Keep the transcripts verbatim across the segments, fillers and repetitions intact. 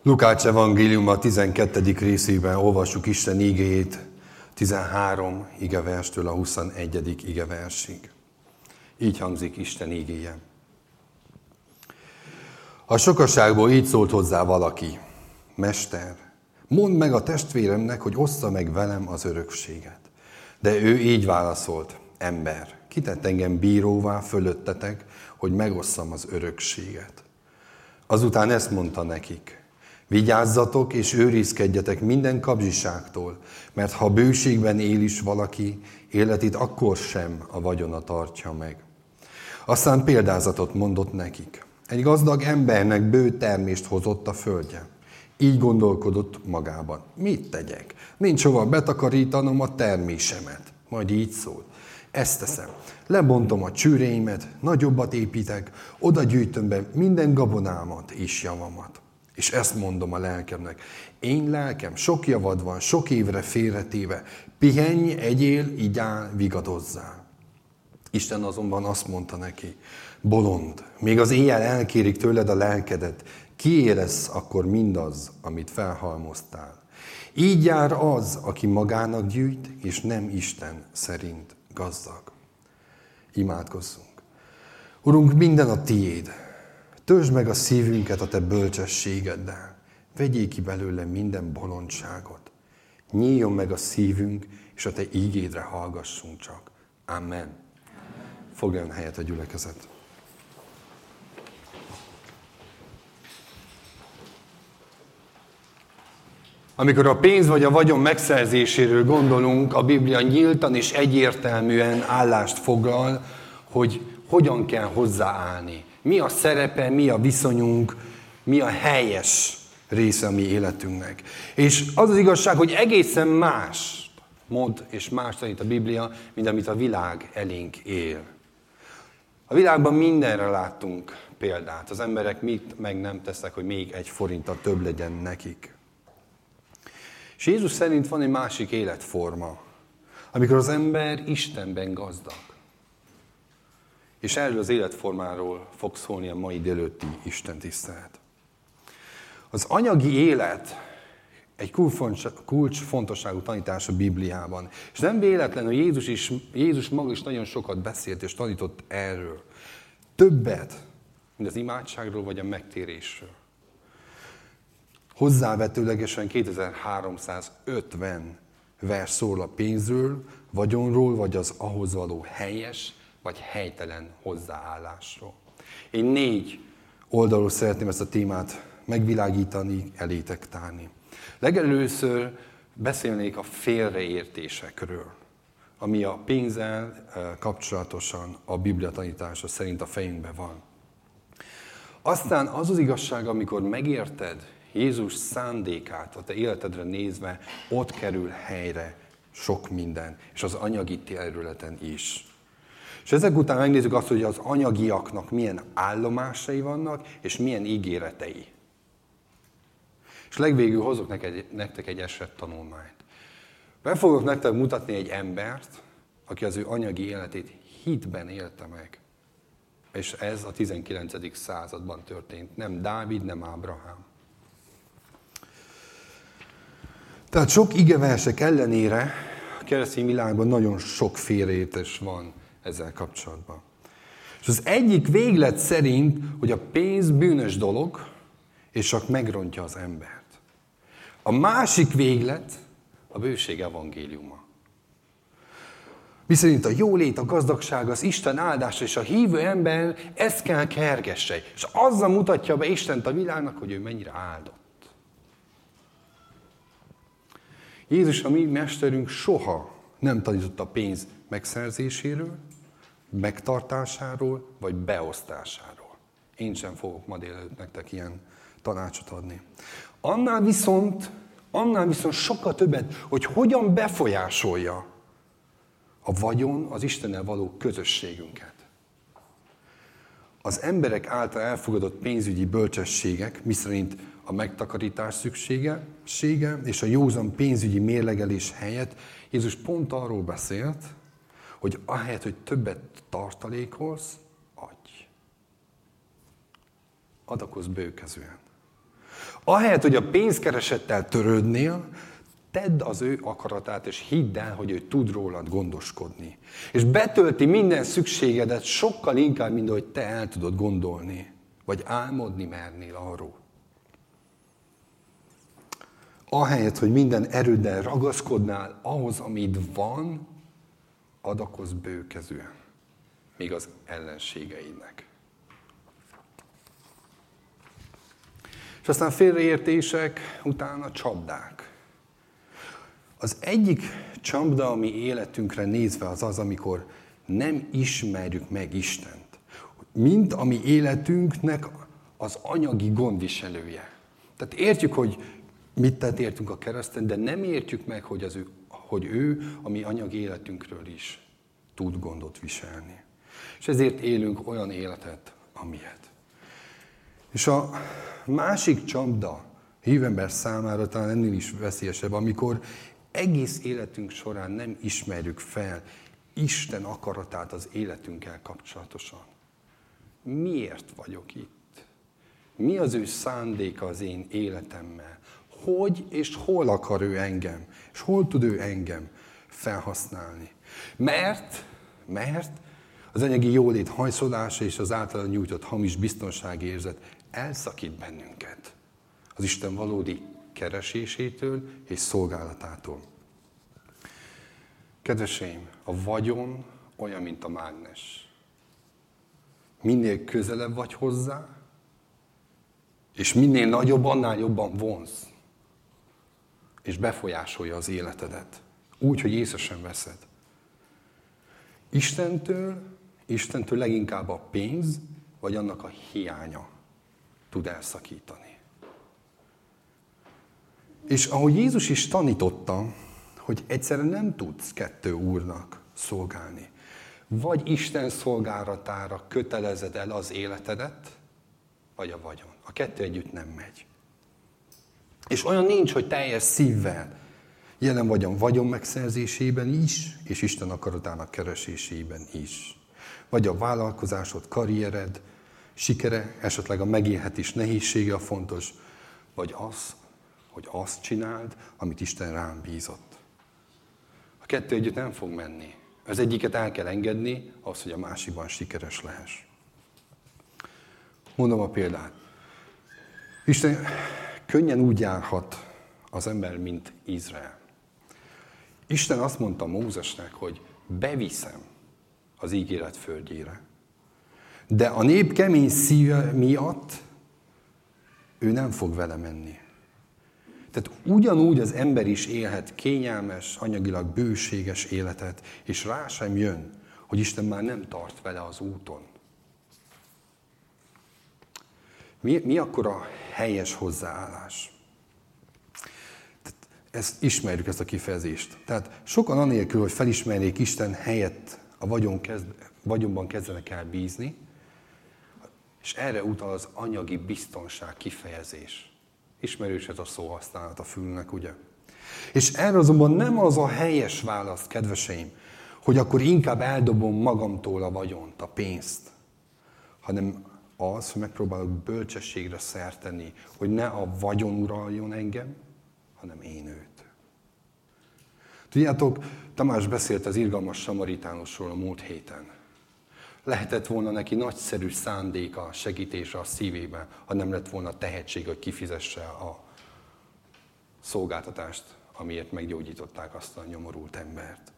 Lukács evangéliuma a tizenkettedik részében olvassuk Isten igéjét, tizenhárom igeverstől a huszonegyedik igeversig. Így hangzik Isten igéje. A sokaságból így szólt hozzá valaki: Mester, mondd meg a testvéremnek, hogy ossza meg velem az örökséget. De ő így válaszolt: Ember, ki tett engem bíróvá fölöttetek, hogy megosszam az örökséget? Azután ezt mondta nekik: Vigyázzatok és őrizkedjetek minden kapzsiságtól, mert ha bőségben él is valaki, életét akkor sem a vagyona tartja meg. Aztán példázatot mondott nekik. Egy gazdag embernek bő termést hozott a földje. Így gondolkodott magában: mit tegyek? Nincs hova betakarítanom a termésemet. Majd így szólt: ezt teszem. Lebontom a csőreimet, nagyobbat építek, oda gyűjtöm be minden gabonámat és javamat. És ezt mondom a lelkemnek: én lelkem, sok javad van, sok évre félretéve, pihenj, egyél, igyál, vigadozzál. Isten azonban azt mondta neki: bolond, még az éjjel elkérik tőled a lelkedet, kié lesz akkor mindaz, amit felhalmoztál. Így jár az, aki magának gyűjt, és nem Isten szerint gazdag. Imádkozzunk. Urunk, minden a tiéd. Töltsd meg a szívünket a te bölcsességeddel. Vegyél ki belőle minden bolondságot. Nyíljon meg a szívünk, és a te ígédre hallgassunk csak. Amen. Foglaljon helyet a gyülekezet. Amikor a pénz vagy a vagyon megszerzéséről gondolunk, a Biblia nyíltan és egyértelműen állást foglal, hogy hogyan kell hozzáállni. Mi a szerepe, mi a viszonyunk, mi a helyes része a mi életünknek. És az az igazság, hogy egészen más mond és más tanít a Biblia, mint amit a világ elénk él. A világban mindenre láttunk példát. Az emberek mit meg nem tesznek, hogy még egy forinttal több legyen nekik. És Jézus szerint van egy másik életforma, amikor az ember Istenben gazdag. És erről az életformáról fog szólni a mai délőtti Isten tisztelet. Az anyagi élet egy kulcsfontosságú tanítás a Bibliában. És nem véletlen, hogy Jézus, is, Jézus maga is nagyon sokat beszélt és tanított erről. Többet, mint az imádságról vagy a megtérésről. Hozzávetőlegesen kétezer-háromszázötven vers szól a pénzről, vagyonról, vagy az ahhoz való helyes, vagy helytelen hozzáállásról. Én négy oldalról szeretném ezt a témát megvilágítani, elétek tárni. Legelőször beszélnék a félreértésekről, ami a pénzzel kapcsolatosan a Biblia tanítása szerint a fejünkben van. Aztán az az igazság, amikor megérted Jézus szándékát a te életedre nézve, ott kerül helyre sok minden, és az anyagi területen is. És ezek után megnézzük azt, hogy az anyagiaknak milyen állomásai vannak, és milyen ígéretei. És legvégül hozok nektek egy esettanulmányt. Be fogok nektek mutatni egy embert, aki az ő anyagi életét hitben élte meg. És ez a tizenkilencedik században történt. Nem Dávid, nem Ábrahám. Tehát sok igeversek ellenére a keresztény világban nagyon sok félreértés van ezzel kapcsolatban. És az egyik véglet szerint, hogy a pénz bűnös dolog, és csak megrontja az embert. A másik véglet a bőség evangéliuma. Miszerint a jólét, a gazdagság, az Isten áldása és a hívő ember ezt kell kergesse. És azzal mutatja be Istent a világnak, hogy ő mennyire áldott. Jézus, a mi mesterünk, soha nem tanított a pénz megszerzéséről, megtartásáról, vagy beosztásáról. Én sem fogok ma délelőtt nektek ilyen tanácsot adni. Annál viszont, annál viszont sokkal többet, hogy hogyan befolyásolja a vagyon az Istennel való közösségünket. Az emberek által elfogadott pénzügyi bölcsességek, miszerint a megtakarítás szükségessége és a józan pénzügyi mérlegelés helyett Jézus pont arról beszélt, hogy ahelyett, hogy többet tartalékolsz, adj. Adakozz bőkezően. Ahelyett, hogy a pénzkeresettel törődnél, tedd az ő akaratát, és hidd el, hogy ő tud rólad gondoskodni. És betölti minden szükségedet sokkal inkább, mint ahogy te el tudod gondolni, vagy álmodni mernél arról. Ahelyett, hogy minden erőddel ragaszkodnál ahhoz, amit van, adakozz bőkezűen, még az ellenségeidnek. És aztán félreértések, utána csapdák. Az egyik csapda, ami életünkre nézve az az, amikor nem ismerjük meg Istent. Mint ami életünknek az anyagi gondviselője. Tehát értjük, hogy mit tett értünk a kereszten, de nem értjük meg, hogy, az ő, hogy ő a mi anyagi életünkről is tud gondot viselni. És ezért élünk olyan életet, amilyet. És a másik csapda hívember számára talán ennél is veszélyesebb, amikor egész életünk során nem ismerjük fel Isten akaratát az életünkkel kapcsolatosan. Miért vagyok itt? Mi az ő szándéka az én életemmel? Hogy és hol akar ő engem? És hol tud ő engem felhasználni? Mert, mert az anyagi jólét hajszolása és az általa nyújtott hamis biztonságérzet elszakít bennünket az Isten valódi keresésétől és szolgálatától. Kedveseim, a vagyon olyan, mint a mágnes. Minél közelebb vagy hozzá, és minél nagyobb, annál jobban vonz, és befolyásolja az életedet. Úgy, hogy észre sem veszed. Istentől, Istentől leginkább a pénz, vagy annak a hiánya tud elszakítani. És ahogy Jézus is tanította, hogy egyszerűen nem tudsz kettő úrnak szolgálni. Vagy Isten szolgálatára kötelezed el az életedet, vagy a vagyon. A kettő együtt nem megy. És olyan nincs, hogy teljes szívvel jelen vagy a vagyon megszerzésében is, és Isten akaratának keresésében is. Vagy a vállalkozásod, karriered, sikere, esetleg a megélhetés nehézsége a fontos, vagy az, hogy azt csináld, amit Isten rám bízott. A kettő együtt nem fog menni. Az egyiket el kell engedni, ahhoz, hogy a másikban sikeres lehess. Mondom a példát. Isten könnyen úgy járhat az ember, mint Izrael. Isten azt mondta Mózesnek, hogy beviszem az ígéret földjére. De a nép kemény szíve miatt ő nem fog vele menni. Tehát ugyanúgy az ember is élhet kényelmes, anyagilag bőséges életet, és rá sem jön, hogy Isten már nem tart vele az úton. Mi, mi akkor a helyes hozzáállás? Tehát ezt ismerjük, ezt a kifejezést. Tehát sokan anélkül, hogy felismerjék Isten helyett a vagyon kezd, vagyonban kezdenek el bízni, és erre utal az anyagi biztonság kifejezés. Ismerős ez a szóhasználat a fülnek, ugye? És erre azonban nem az a helyes válasz, kedveseim, hogy akkor inkább eldobom magamtól a vagyont, a pénzt, hanem az, hogy megpróbálok bölcsességre szert tenni, hogy ne a vagyon uraljon engem, hanem én őt. Tudjátok, Tamás beszélt az irgalmas samaritánusról a múlt héten. Lehetett volna neki nagyszerű szándéka, segítése a szívében, ha nem lett volna tehetség, hogy kifizesse a szolgáltatást, amiért meggyógyították azt a nyomorult embert.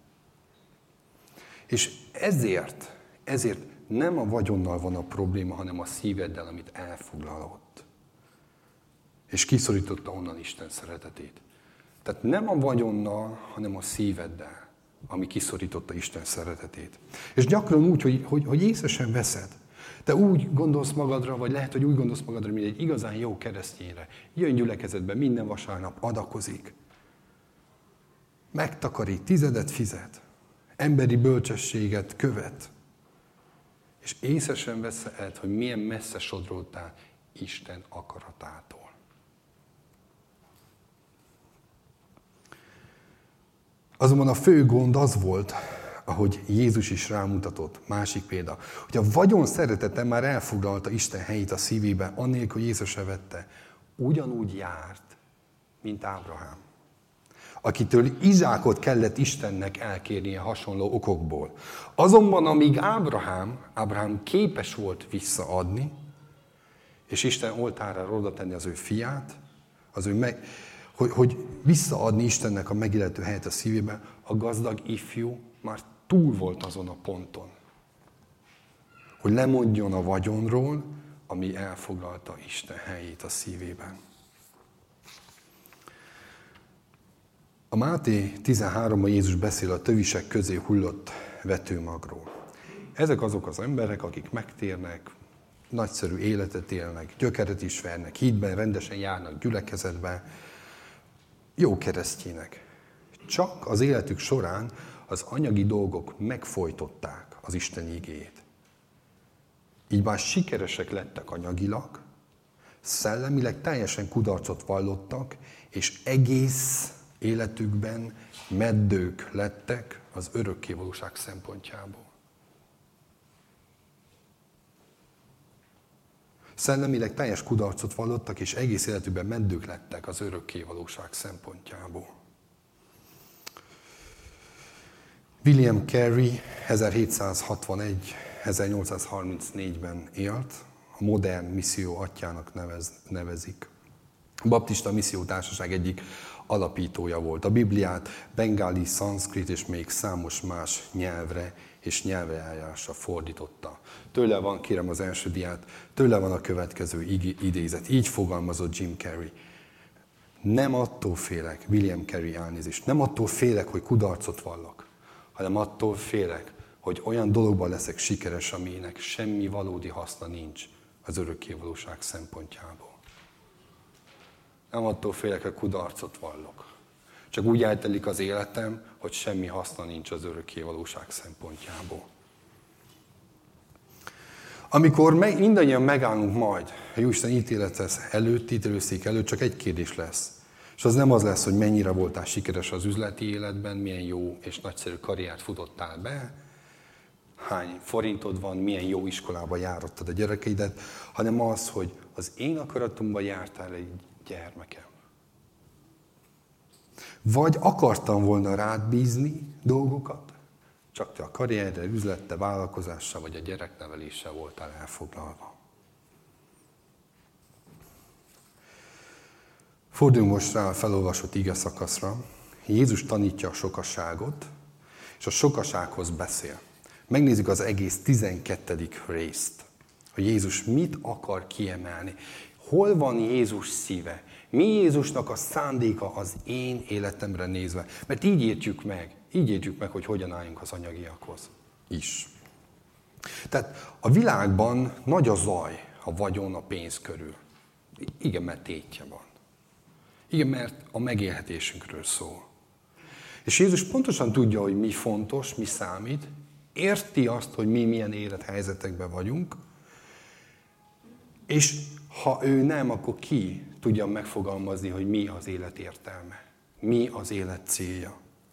És ezért, ezért nem a vagyonnal van a probléma, hanem a szíveddel, amit elfoglalott. És kiszorította onnan Isten szeretetét. Tehát nem a vagyonnal, hanem a szíveddel, ami kiszorította Isten szeretetét. És gyakran úgy, hogy, hogy, hogy észre sem veszed. Te úgy gondolsz magadra, vagy lehet, hogy úgy gondolsz magadra, mint egy igazán jó keresztényre. Jön gyülekezetbe, minden vasárnap adakozik. Megtakarít, tizedet fizet. Emberi bölcsességet követ. És észre sem veszed, hogy milyen messze sodródtál Isten akaratától. Azonban a fő gond az volt, ahogy Jézus is rámutatott, másik példa, hogy a vagyon szeretete már elfoglalta Isten helyét a szívébe, annélkül, hogy észre se vette. ugyanúgy járt, mint Ábrahám, akitől Izsákot kellett Istennek elkérnie hasonló okokból. Azonban amíg Ábrahám, Ábrahám képes volt visszaadni, és Isten oltárára oda tenni az ő fiát, az ő meg, hogy, hogy visszaadni Istennek a megillető helyet a szívében, a gazdag ifjú már túl volt azon a ponton, hogy lemondjon a vagyonról, ami elfoglalta Isten helyét a szívében. A Máté tizenháromban Jézus beszél a tövisek közé hullott vetőmagról. Ezek azok az emberek, akik megtérnek, nagyszerű életet élnek, gyökeret is vernek, hídben rendesen járnak gyülekezetbe, jó keresztjének. Csak az életük során az anyagi dolgok megfojtották az Isten igéjét. Így már sikeresek lettek anyagilag, szellemileg teljesen kudarcot vallottak, és egész életükben meddők lettek az örökkévalóság szempontjából. Szellemileg teljes kudarcot vallottak, és egész életükben meddők lettek az örökkévalóság szempontjából. William Carey ezerhétszázhatvanegy ezernyolcszázharmincnégyben élt, a modern misszió atyjának nevez, nevezik. A Baptista Misszió Társaság egyik alapítója volt. A Bibliát bengáli, szanszkrit és még számos más nyelvre és nyelveljárásra fordította. Tőle van, kérem az első diát, tőle van a következő idézet. Így fogalmazott Jim Carrey. Nem attól félek, William Carey elnézést, nem attól félek, hogy kudarcot vallok, hanem attól félek, hogy olyan dologban leszek sikeres, aminek semmi valódi haszna nincs az örökkévalóság szempontjából. Nem attól félek, hogy kudarcot vallok. Csak úgy eltelik az életem, hogy semmi haszna nincs az örökkévalóság szempontjából. Amikor meg, mindannyian megállunk majd a Jóisten ítélet előtt, ítélőszék előtt, csak egy kérdés lesz. És az nem az lesz, hogy mennyire voltál sikeres az üzleti életben, milyen jó és nagyszerű karriert futottál be, hány forintod van, milyen jó iskolába járottad a gyerekeidet, hanem az, hogy az én akaratomban jártál egy gyermekem. Vagy akartam volna rád bízni dolgokat, csak te a karrierre, üzlette, vállalkozással vagy a gyerekneveléssel voltál elfoglalva. Forduljunk most rá a felolvasott ige szakaszra. Jézus tanítja a sokaságot, és a sokasághoz beszél. Megnézzük az egész tizenkettedik részt, hogy Jézus mit akar kiemelni. Hol van Jézus szíve? Mi Jézusnak a szándéka az én életemre nézve? Mert így értjük meg, így értjük meg, hogy hogyan álljunk az anyagiakhoz is. Tehát a világban nagy a zaj, a vagyon, a pénz körül. Igen, mert tétje van. Igen, mert a megélhetésünkről szól. És Jézus pontosan tudja, hogy mi fontos, mi számít, érti azt, hogy mi milyen élethelyzetekben vagyunk, és ha ő nem, akkor ki tudja megfogalmazni, hogy mi az élet értelme, mi az élet célja.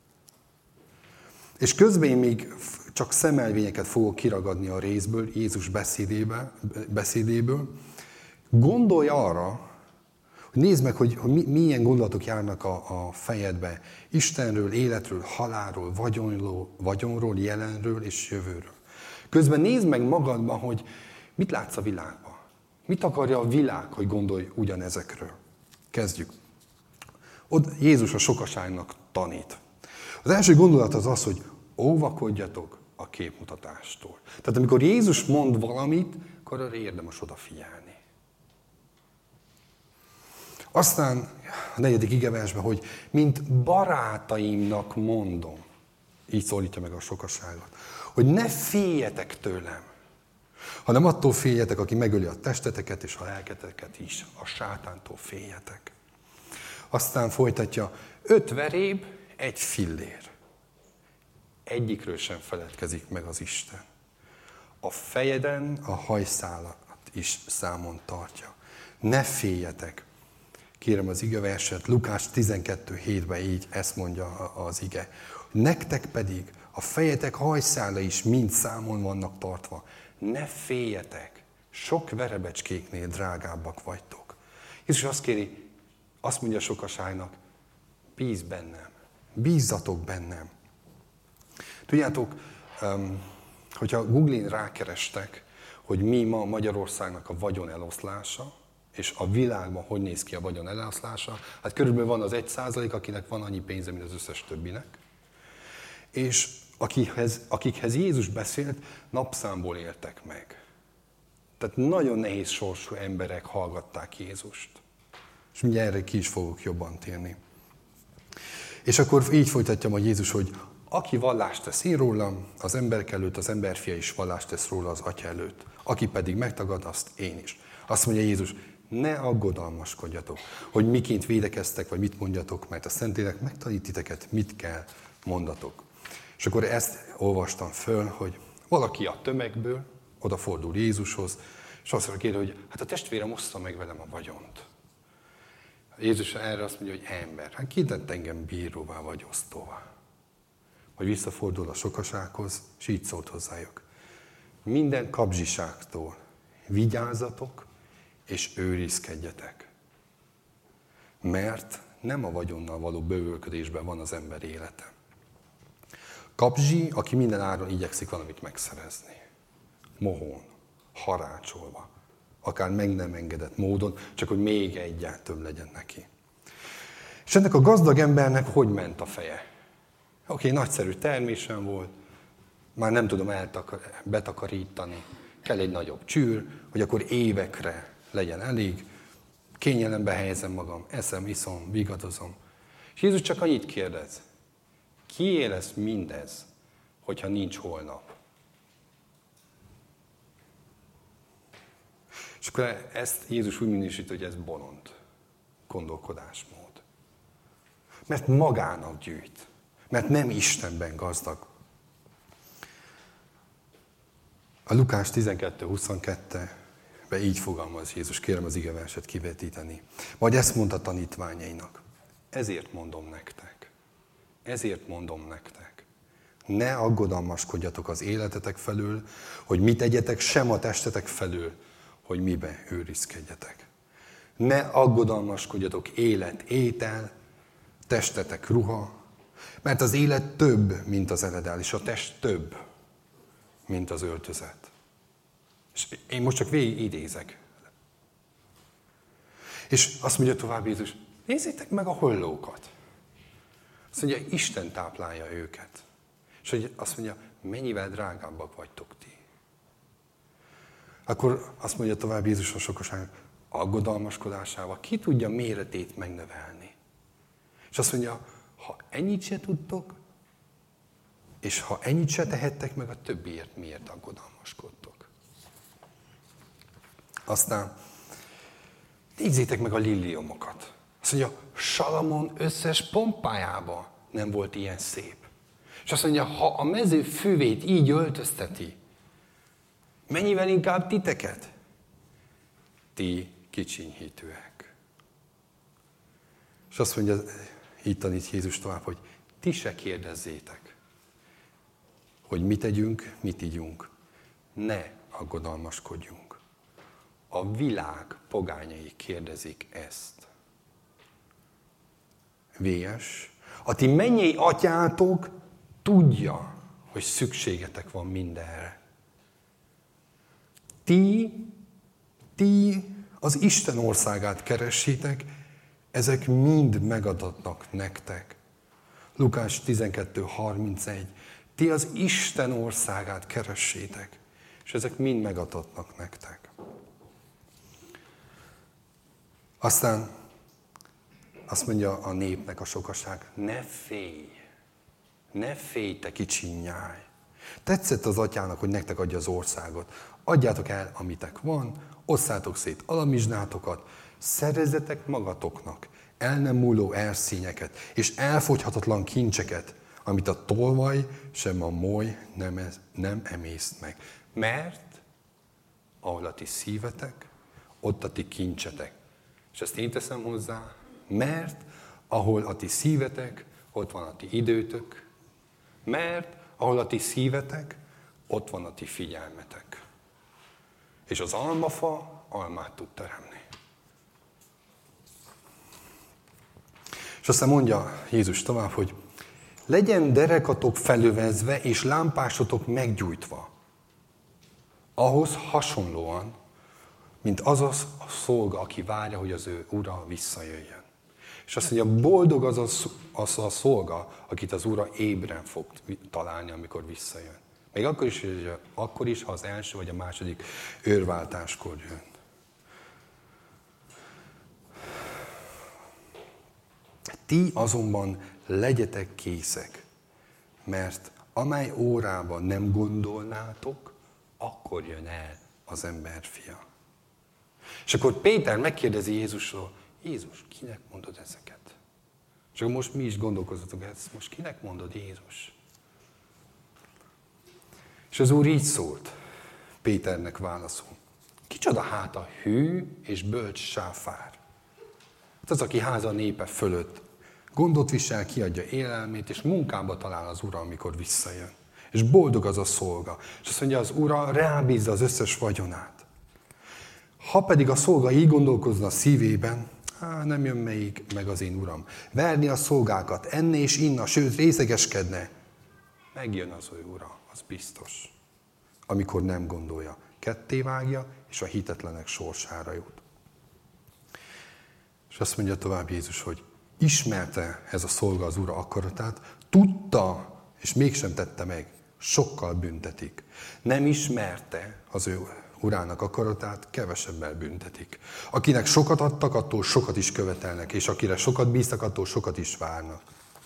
És közben én még csak szemelvényeket fogok kiragadni a részből, Jézus beszédéből. Gondolj arra, hogy nézd meg, hogy, hogy milyen gondolatok járnak a, a fejedbe Istenről, életről, halálról, vagyonról, vagyonról, jelenről és jövőről. Közben nézd meg magadban, hogy mit látsz a világban. Mit akarja a világ, hogy gondolj ugyanezekről? Kezdjük. Ott Jézus a sokaságnak tanít. Az első gondolat az az, hogy óvakodjatok a képmutatástól. Tehát amikor Jézus mond valamit, akkor arra érdemes odafigyelni. Aztán a negyedik igeversben, hogy mint barátaimnak mondom, így szólítja meg a sokaságot, hogy ne féljetek tőlem, hanem attól féljetek, aki megöli a testeteket és a lelketeket is, a sátántól féljetek. Aztán folytatja, öt veréb, egy fillér. Egyikről sem feledkezik meg az Isten. A fejeden a hajszálat is számon tartja. Ne féljetek. Kérem az igeverset, Lukás tizenkettő hétben így ezt mondja az ige. Nektek pedig a fejetek hajszála is mind számon vannak tartva. Ne féljetek, sok verebecskéknél drágábbak vagytok. Jézus azt kéri, azt mondja a sokaságnak, bízz bennem, bízzatok bennem. Tudjátok, hogyha Google-in rákerestek, hogy mi ma Magyarországnak a vagyon eloszlása, és a világban hogy néz ki a vagyon eloszlása, hát körülbelül van az egy százalék, akinek van annyi pénze, mint az összes többinek. És akikhez, akikhez Jézus beszélt, napszámból éltek meg. Tehát nagyon nehéz sorsú emberek hallgatták Jézust. És mindjárt erre ki is fogok jobban térni. És akkor így folytatja majd Jézus, hogy aki vallást tesz én rólam, az emberek előtt, az emberfia is vallást tesz róla az Atya előtt. Aki pedig megtagad, azt én is. Azt mondja Jézus, ne aggodalmaskodjatok, hogy miként védekeztek, vagy mit mondjatok, mert a Szentlélek megtanít titeket, mit kell mondatok. És akkor ezt olvastam föl, hogy valaki a tömegből odafordul Jézushoz, és azt mondja kérde, hogy hát a testvérem oszta meg velem a vagyont. Jézus erre azt mondja, hogy ember, hát ki tett engem bíróvá vagy osztóvá? Hogy visszafordul a sokasághoz, és így szólt hozzájuk. Minden kapzsiságtól vigyázzatok, és őrizkedjetek. Mert nem a vagyonnal való bővölködésben van az ember élete. Kapzsi, aki minden áron igyekszik valamit megszerezni. Mohón, harácsolva, akár meg nem engedett módon, csak hogy még egyel több legyen neki. És ennek a gazdag embernek hogy ment a feje? Oké, okay, nagyszerű termésem volt, már nem tudom eltakar, betakarítani, kell egy nagyobb csűr, hogy akkor évekre legyen elég, kényelembe helyezem magam, eszem, iszom, vigadozom. És Jézus csak annyit kérdez, kié lesz mindez, hogyha nincs holnap? És akkor ezt Jézus úgy minősít, hogy ez bolond gondolkodásmód. Mert magának gyűjt. Mert nem Istenben gazdag. A Lukás tizenkettő huszonkettőben így fogalmaz Jézus, kérem az igeverset kivetíteni. Majd ezt mondta tanítványainak. Ezért mondom nektek. Ezért mondom nektek. Ne aggodalmaskodjatok az életetek felől, hogy mit tegyetek, sem a testetek felől, hogy mibe őrizkedjetek. Ne aggodalmaskodjatok élet, étel, testetek ruha, mert az élet több, mint az eledel, és a test több, mint az öltözet. És én most csak végig idézek. És azt mondja tovább Jézus, nézzétek meg a hollókat. Azt mondja, Isten táplálja őket. És hogy azt mondja, mennyivel drágábbak vagytok ti. Akkor azt mondja tovább Jézus a sokaságnak, aggodalmaskodásával ki tudja méretét megnövelni. És azt mondja, ha ennyit se tudtok, és ha ennyit se tehettek meg, a többiért miért aggodalmaskodtok. Aztán nézzétek meg a liliomokat. Azt mondja, Salamon összes pompájában nem volt ilyen szép. És azt mondja, ha a mező füvét így öltözteti, mennyivel inkább titeket? Ti kicsinyhítőek. És azt mondja, így tanít Jézus tovább, hogy ti se kérdezzétek, hogy mit tegyünk, mit ígyunk. Ne aggodalmaskodjunk. A világ pogányai kérdezik ezt. Vés. A ti mennyei atyátok tudja, hogy szükségetek van mindenre. Ti, ti az Isten országát keressitek, ezek mind megadatnak nektek. Lukás tizenkettő harmincegy. Ti az Isten országát keressétek, és ezek mind megadatnak nektek. Aztán azt mondja a népnek a sokaság, ne félj, ne félj, te kicsi nyáj. Tetszett az atyának, hogy nektek adja az országot. Adjátok el, amitek van, osszátok szét alamizsnátokat, szerezzetek magatoknak el nem múló erszényeket, és elfogyhatatlan kincseket, amit a tolvaj, sem a moly nem, ez, nem emészt meg. Mert ahol a ti szívetek, ott a ti kincsetek. És ezt én teszem hozzá, mert ahol a ti szívetek, ott van a ti időtök, mert ahol a ti szívetek, ott van a ti figyelmetek. És az almafa almát tud teremni. És aztán mondja Jézus tovább, hogy legyen derekatok felövezve, és lámpásotok meggyújtva. Ahhoz hasonlóan, mint az az a szolga, aki várja, hogy az ő ura visszajöjjön. És azt mondja, boldog az a, az a szolga, akit az ura ébren fog találni, amikor visszajön. Még akkor is, akkor is, ha az első vagy a második őrváltáskor jön. Ti azonban legyetek készek, mert amely órában nem gondolnátok, akkor jön el az emberfia. És akkor Péter megkérdezi Jézusról, Jézus, kinek mondod ezeket? És akkor most mi is gondolkozzatok ezt, most kinek mondod, Jézus? És az Úr így szólt, Péternek válaszol. Kicsoda hát a hű és bölcs sáfár? Hát az, aki háza népe fölött gondot visel, kiadja élelmét, és munkába talál az Ura, amikor visszajön. És boldog az a szolga. És azt mondja, az Ura rábízza az összes vagyonát. Ha pedig a szolga így gondolkozna a szívében, á, nem jön még meg az én Uram. Verni a szolgákat, enni és inna, sőt részegeskedne. Megjön az ő Ura, az biztos. Amikor nem gondolja, ketté vágja, és a hitetlenek sorsára jut. És azt mondja tovább Jézus, hogy ismerte ez a szolga az Ura akaratát, tudta, és mégsem tette meg, sokkal büntetik. Nem ismerte az ő Urának akaratát, kevesebbel büntetik. Akinek sokat adtak, attól sokat is követelnek, és akire sokat bíztak, attól sokat is várnak.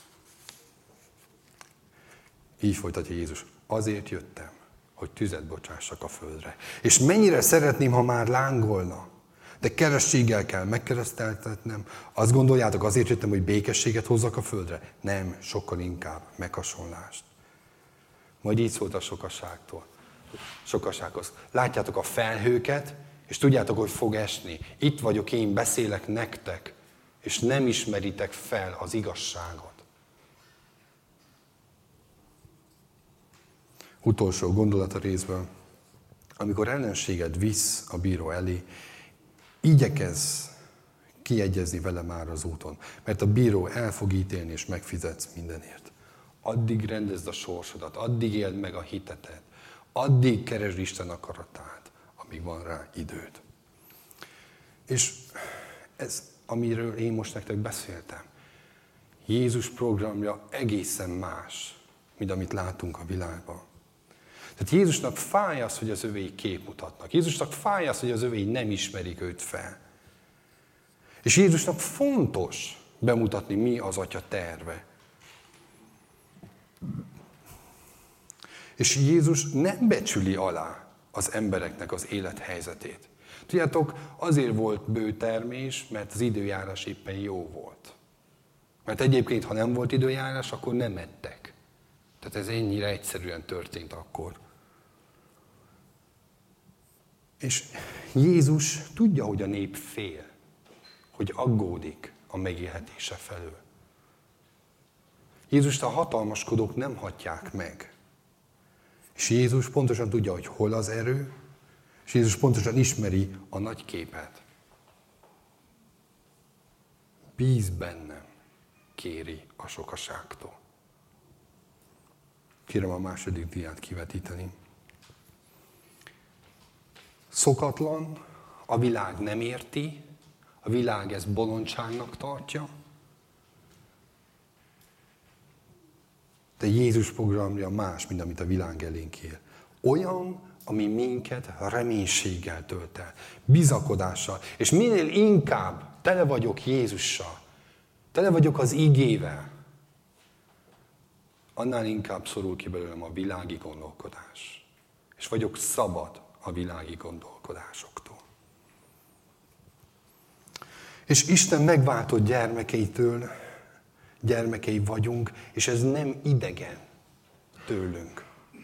Így folytatja Jézus, azért jöttem, hogy tüzet bocsássak a földre. És mennyire szeretném, ha már lángolna, de kerességgel kell megkereszteltetnem. Azt gondoljátok, azért jöttem, hogy békességet hozzak a földre? Nem, sokkal inkább meghasonlást. Majd így szólt a sokaságtól. Sokasághoz. Látjátok a felhőket, és tudjátok, hogy fog esni. Itt vagyok én, beszélek nektek, és nem ismeritek fel az igazságot. Utolsó gondolat a részből. Amikor ellenséged visz a bíró elé, igyekezz kiegyezni vele már az úton, mert a bíró el fog ítélni, és megfizetsz mindenért. Addig rendezd a sorsodat, addig éld meg a hitetet, addig keresd Isten akaratát, amíg van rá időd. És ez, amiről én most nektek beszéltem, Jézus programja egészen más, mint amit látunk a világban. Tehát Jézusnak fáj az, hogy az övéi képmutatnak. Jézusnak fáj az, hogy az övéi nem ismerik őt fel. És Jézusnak fontos bemutatni, mi az Atya terve. És Jézus nem becsüli alá az embereknek az élethelyzetét. Tudjátok, azért volt bőtermés, mert az időjárás éppen jó volt. Mert egyébként, ha nem volt időjárás, akkor nem ettek. Tehát ez ennyire egyszerűen történt akkor. És Jézus tudja, hogy a nép fél, hogy aggódik a megélhetése felől. Jézust a hatalmaskodók nem hatják meg. És Jézus pontosan tudja, hogy hol az erő, és Jézus pontosan ismeri a nagy képet. Bíz bennem, kéri a sokaságtól. Kérem a második diát kivetíteni. Szokatlan, a világ nem érti, a világ ezt bolondságnak tartja, de Jézus programja más, mint amit a világ elénk él. Olyan, ami minket reménységgel tölt el, bizakodással, és minél inkább tele vagyok Jézussal, tele vagyok az igével, annál inkább szorul ki belőlem a világi gondolkodás. És vagyok szabad a világi gondolkodásoktól. És Isten megváltott gyermekeitől, gyermekei vagyunk, és ez nem idegen tőlünk.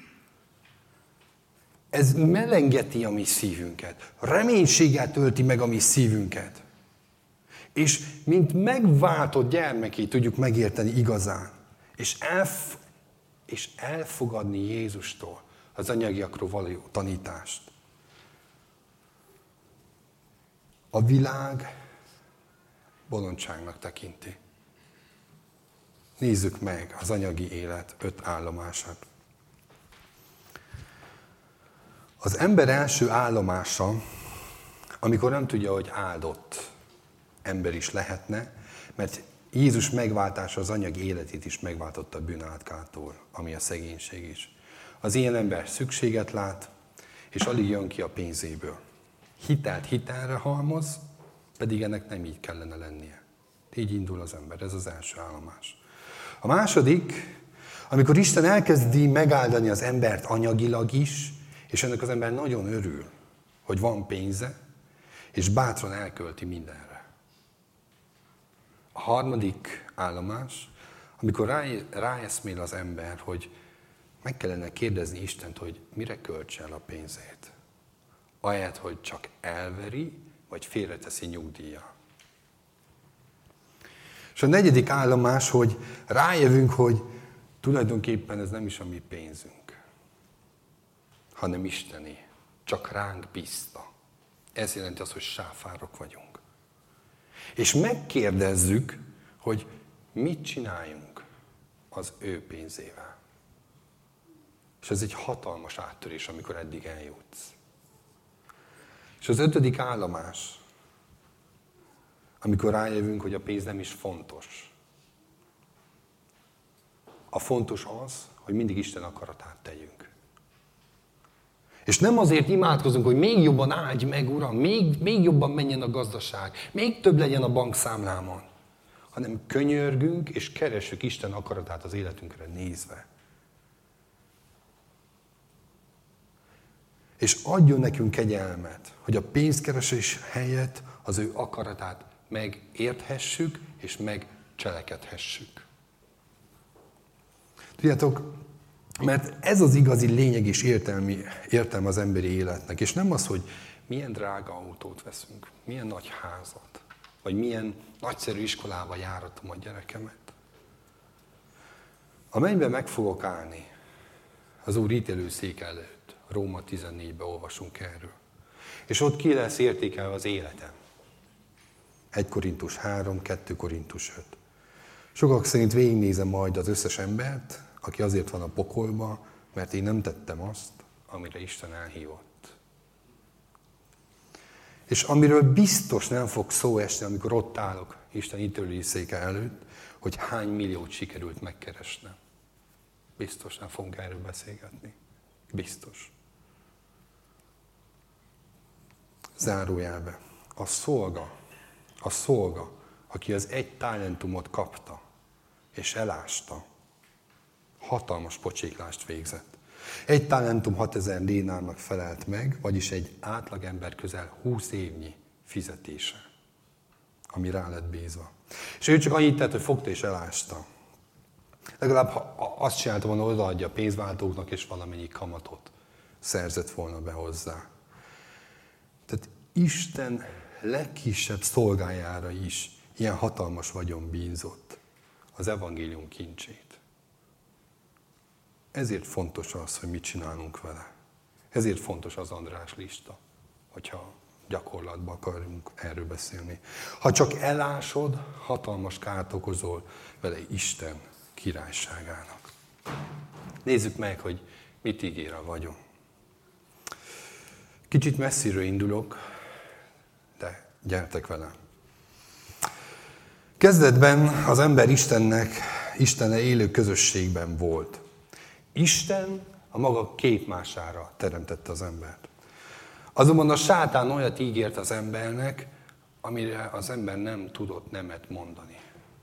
Ez melengeti a mi szívünket, reménységgel tölti meg a mi szívünket. És mint megváltott gyermekei tudjuk megérteni igazán, és, elf- és elfogadni Jézustól az anyagiakról való tanítást. A világ bolondságnak tekinti. Nézzük meg az anyagi élet öt állomását. Az ember első állomása, amikor nem tudja, hogy áldott ember is lehetne, mert Jézus megváltása az anyagi életét is megváltotta a bűnátkától, ami a szegénység is. Az ilyen ember szükséget lát, és alig jön ki a pénzéből. Hitelt hitelre halmoz, pedig ennek nem így kellene lennie. Így indul az ember, ez az első állomás. A második, amikor Isten elkezdi megáldani az embert anyagilag is, és ennek az ember nagyon örül, hogy van pénze, és bátran elkölti mindenre. A harmadik állomás, amikor rá, ráeszmél az ember, hogy meg kellene kérdezni Istent, hogy mire költse el a pénzét. Ahelyett, hogy csak elveri, vagy félreteszi nyugdíja. És a negyedik állomás, hogy rájövünk, hogy tulajdonképpen ez nem is a mi pénzünk, hanem Istené. Csak ránk bízta. Ez jelenti azt, hogy sáfárok vagyunk. És megkérdezzük, hogy mit csináljunk az ő pénzével. És ez egy hatalmas áttörés, amikor eddig eljutsz. És az ötödik állomás, amikor rájövünk, hogy a pénz nem is fontos. A fontos az, hogy mindig Isten akaratát tegyünk. És nem azért imádkozunk, hogy még jobban áldj meg, Uram, még, még jobban menjen a gazdaság, még több legyen a bankszámlámon, hanem könyörgünk és keressük Isten akaratát az életünkre nézve. És adjon nekünk kegyelmet, hogy a pénzkeresés helyett az ő akaratát megérthessük és megcselekedhessük. Tudjátok, mert ez az igazi lényeg és értelmi, értelme az emberi életnek, és nem az, hogy milyen drága autót veszünk, milyen nagy házat, vagy milyen nagyszerű iskolába járatom a gyerekemet. A mennyben meg fogok állni az Úr ítélőszék előtt. Róma tizennégyben olvasunk erről. És ott ki lesz értékelve az életem. egy Korintus három, kettő Korintus öt. Sokak szerint végignézem majd az összes embert, aki azért van a pokolba, mert én nem tettem azt, amire Isten elhívott. És amiről biztos nem fog szó esni, amikor ott állok Isten ítélőszéke előtt, hogy hány milliót sikerült megkeresnem. Biztos nem fogunk erről beszélgetni. Biztos. Zárójelbe. A szolga, a szolga, aki az egy talentumot kapta, és elásta, hatalmas pocséklást végzett. Egy talentum hatezer dénárnak felelt meg, vagyis egy átlagember közel húsz évnyi fizetése, ami rá lett bízva. És ő csak annyit tett, hogy fogta és elásta. Legalább ha azt csinálta volna, odaadja a pénzváltóknak, és valamennyi kamatot szerzett volna be hozzá. Tehát Isten legkisebb szolgájára is ilyen hatalmas vagyon bízott az evangélium kincsét. Ezért fontos az, hogy mit csinálunk vele. Ezért fontos az András lista, hogyha gyakorlatban akarunk erről beszélni. Ha csak elásod, hatalmas kárt okozol vele Isten királyságának. Nézzük meg, hogy mit ígér a vagyon. Kicsit messziről indulok, de gyertek velem. Kezdetben az ember Istennek, Istene élő közösségben volt. Isten a maga képmására teremtette az embert. Azonban a sátán olyat ígért az embernek, amire az ember nem tudott nemet mondani.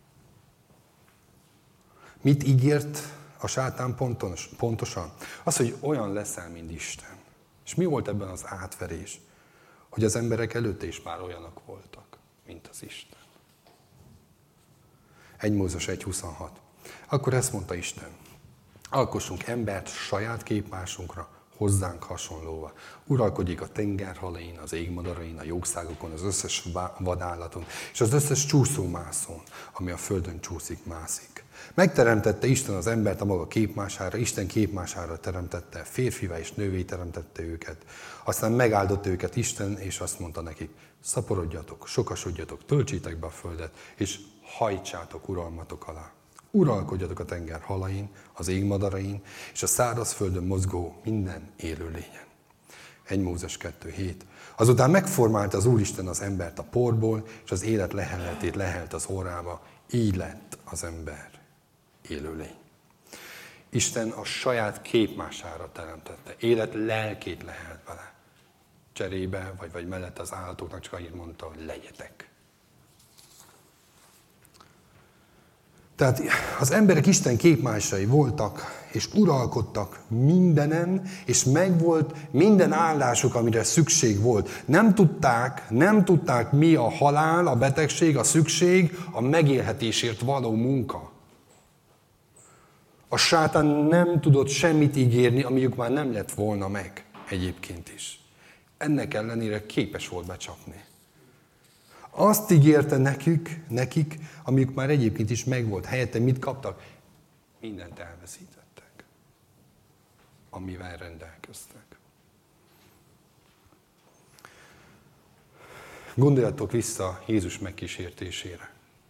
Mit ígért a sátán pontos, pontosan? Az, hogy olyan leszel, mint Isten. És mi volt ebben az átverés? Hogy az emberek előtte is már olyanok voltak, mint az Isten. egy Mózes egy huszonhat. Akkor ezt mondta Isten. Alkossunk embert saját képmásunkra, hozzánk hasonlóva. Uralkodjék a tengerhalain, az égmadarain, a jószágokon, az összes vadállaton, és az összes csúszómászón, ami a földön csúszik, mászik. Megteremtette Isten az embert a maga képmására, Isten képmására teremtette, férfivá és nővé teremtette őket. Aztán megáldott őket Isten, és azt mondta nekik, szaporodjatok, sokasodjatok, töltsétek be a földet, és hajtsátok uralmatok alá. uralkodjatok a tenger halain, az égmadarain, és a szárazföldön mozgó minden élőlényen. egy Mózes kettő hét. Azután megformálta az Úristen az embert a porból, és az élet leheletét lehelt az orrába. Így lett az ember élőlény. Isten a saját képmására teremtette. Élet lelkét lehelt vele. Cserébe, vagy, vagy mellett az állatoknak csak annyit mondta, hogy legyetek. Tehát az emberek Isten képmásai voltak, és uralkodtak mindenen, és megvolt minden áldásuk, amire szükség volt. Nem tudták, nem tudták, mi a halál, a betegség, a szükség, a megélhetésért való munka. A sátán nem tudott semmit ígérni, amiük már nem lett volna meg egyébként is. Ennek ellenére képes volt becsapni. Azt ígérte nekik, nekik, amiük már egyébként is megvolt. Helyette mit kaptak? Mindent elveszítettek, amivel rendelkeztek. Gondoljatok vissza Jézus megkísértésére.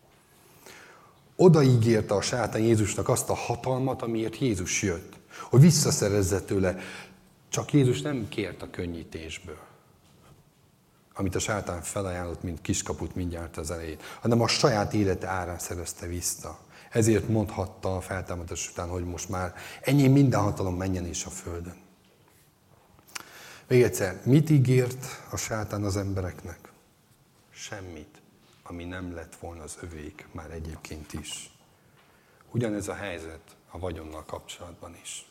Oda ígérte a sátán Jézusnak azt a hatalmat, amiért Jézus jött, hogy visszaszerezze tőle. Csak Jézus nem kért a könnyítésből, amit a sátán felajánlott, mint kiskaput mindjárt az elején, hanem a saját élete árán szerezte vissza. Ezért mondhatta a feltámadás után, hogy most már ennyi minden hatalom menjen is a földön. Még egyszer, mit ígért a sátán az embereknek? Semmit, ami nem lett volna az övék már egyébként is. Ugyanez a helyzet a vagyonnal kapcsolatban is.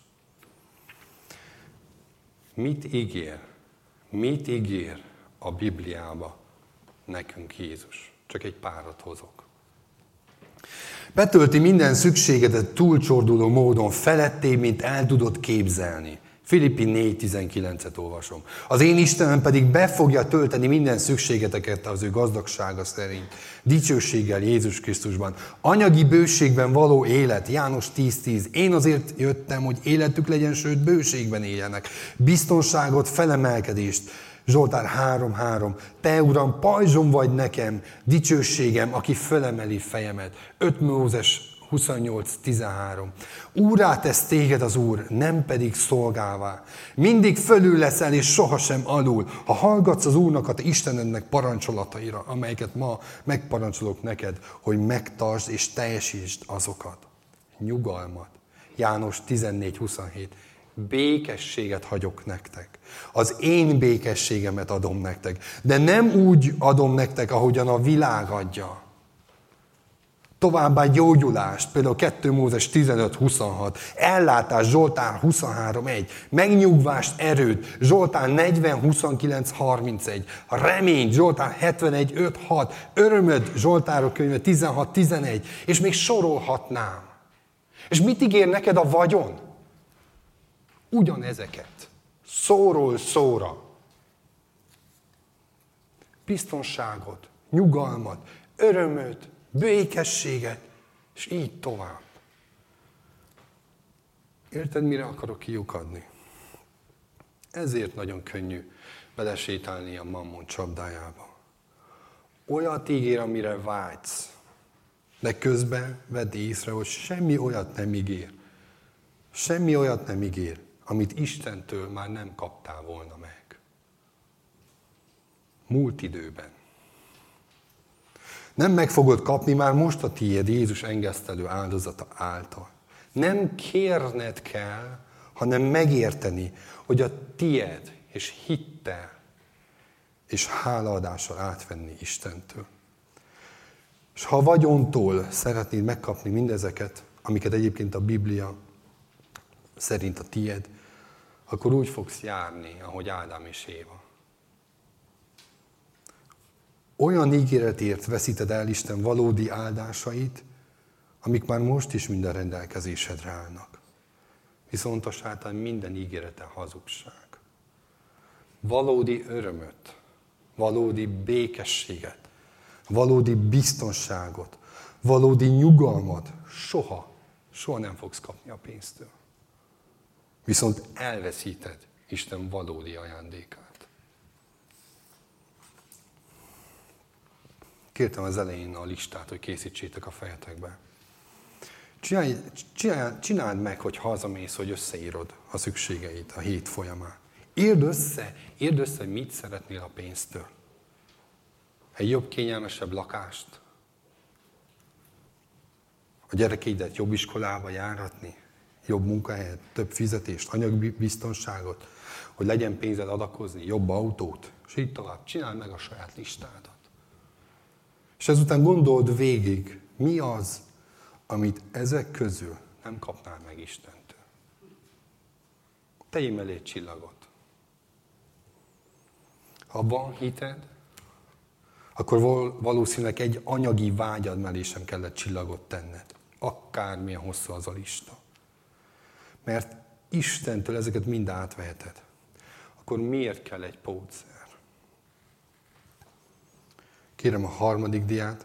Mit ígér? Mit ígér a Bibliába nekünk Jézus? Csak egy párat hozok. Betölti minden szükségedet túlcsorduló módon feletté, mint el tudod képzelni. Filippi négy tizenkilencet olvasom. Az én Istenem pedig be fogja tölteni minden szükségeteket az ő gazdagsága szerint. Dicsőséggel Jézus Krisztusban. Anyagi bőségben való élet. János tíz tíz. Én azért jöttem, hogy életük legyen, sőt bőségben éljenek. Biztonságot, felemelkedést. Zsoltár három három. Te, Uram, pajzsom vagy nekem, dicsőségem, aki felemeli fejemet. öt Mózes huszonnyolc tizenhárom. Úrrá tesz téged az Úr, nem pedig szolgává. Mindig fölül leszel, és sohasem alul. Ha hallgatsz az Úrnak, a te Istenednek parancsolataira, amelyeket ma megparancsolok neked, hogy megtartsd és teljesítsd azokat. Nyugalmat. János tizennégy huszonhét. Békességet hagyok nektek. Az én békességemet adom nektek. De nem úgy adom nektek, ahogyan a világ adja. Továbbá gyógyulást, például kettő Mózes tizenöt huszonhat, ellátás Zsoltár huszonhárom egy, megnyugvást, erőt Zsoltár negyven huszonkilenc harmincegy, reményt Zsoltár hetvenegy öt hat, örömöd Zsoltárok könyve tizenhat tizenegy, és még sorolhatnám. És mit ígér neked a vagyon? Ugyanezeket. Szóról szóra. Biztonságot, nyugalmat, örömöt, békességet, és így tovább. Érted, mire akarok kiukadni? Ezért nagyon könnyű belesétálni a mammon csapdájába. Olyat ígér, amire vágysz, de közben vedd észre, hogy semmi olyat nem ígér. Semmi olyat nem ígér, amit Istentől már nem kaptál volna meg. Múlt időben. Nem meg fogod kapni már most a tiéd Jézus engesztelő áldozata által. Nem kérned kell, hanem megérteni, hogy a tiéd és hittel és hálaadással átvenni Istentől. És ha vagyontól szeretnéd megkapni mindezeket, amiket egyébként a Biblia szerint a tiéd, akkor úgy fogsz járni, ahogy Ádám és Éva. Olyan ígéretért veszíted el Isten valódi áldásait, amik már most is minden rendelkezésedre állnak. Viszont a sátán minden ígérete hazugság. Valódi örömöt, valódi békességet, valódi biztonságot, valódi nyugalmat soha, soha nem fogsz kapni a pénztől. Viszont elveszíted Isten valódi ajándékát. Kértem az elején a listát, hogy készítsétek a fejetekbe. Csinálj, csinálj, csináld meg, hogy hazamész, hogy összeírod a szükségeit a hét folyamán. Írd össze, írd össze, hogy mit szeretnél a pénztől. Egy jobb, kényelmesebb lakást. A gyerekeidet jobb iskolába járatni. Jobb munkahelyet, több fizetést, anyagbiztonságot. Hogy legyen pénzed adakozni, jobb autót. És így tovább. Csináld meg a saját listádat. És ezután gondold végig, mi az, amit ezek közül nem kapnál meg Istentől. Tegyél mellé egy csillagot. Ha van hited, akkor valószínűleg egy anyagi vágyad mellé sem kellett csillagot tenned. Akármilyen hosszú az a lista. Mert Istentől ezeket mind átveheted. Akkor miért kell egy pótszer? Kérem a harmadik diát.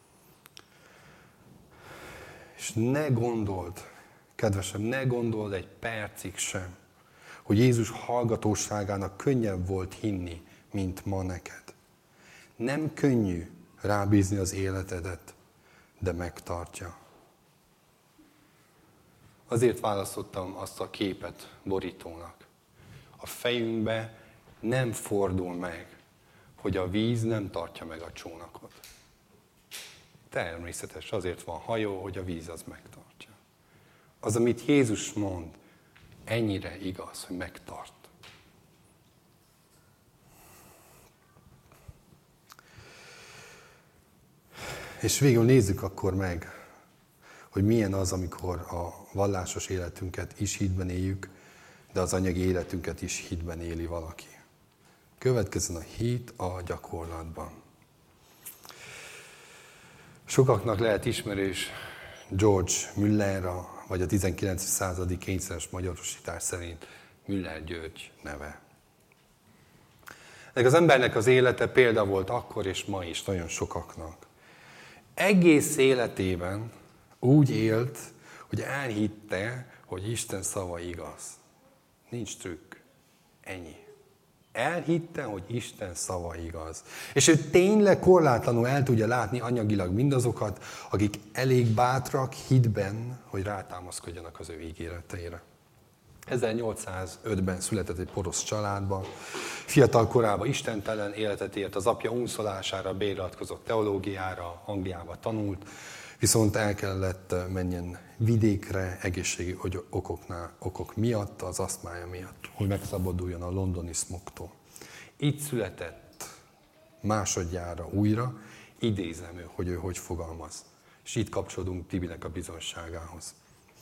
És ne gondold, kedvesem, ne gondold egy percig sem, hogy Jézus hallgatóságának könnyebb volt hinni, mint ma neked. Nem könnyű rábízni az életedet, de megtartja. Azért választottam azt a képet borítónak. A fejünkbe nem fordul meg, hogy a víz nem tartja meg a csónakot. Természetes, azért van hajó, hogy a víz az megtartja. Az, amit Jézus mond, ennyire igaz, hogy megtart. És végül nézzük akkor meg, hogy milyen az, amikor a vallásos életünket is hitben éljük, de az anyagi életünket is hitben éli valaki. Következzen a hit a gyakorlatban. Sokaknak lehet ismerős George Müller, vagy a tizenkilencedik századi kényszeres magyarosítás szerint Müller György neve. Ennek az embernek az élete példa volt akkor és ma is nagyon sokaknak. Egész életében úgy élt, hogy elhitte, hogy Isten szava igaz. Nincs trükk. Ennyi. Elhitte, hogy Isten szava igaz. És ő tényleg korlátlanul el tudja látni anyagilag mindazokat, akik elég bátrak hitben, hogy rátámaszkodjanak az ő ígéreteire. ezernyolcszázötben született egy porosz családban. Fiatal korában istentelen életet élt, az apja unszolására beiratkozott teológiára, Angliába tanult, viszont el kellett menjen vidékre egészségi okoknál, okok miatt, az asztmája miatt, hogy megszabaduljon a londoni smogtól. Így született másodjára újra, idézem ő, hogy ő hogy fogalmaz. És itt kapcsolódunk Tibinek a bizonyságához.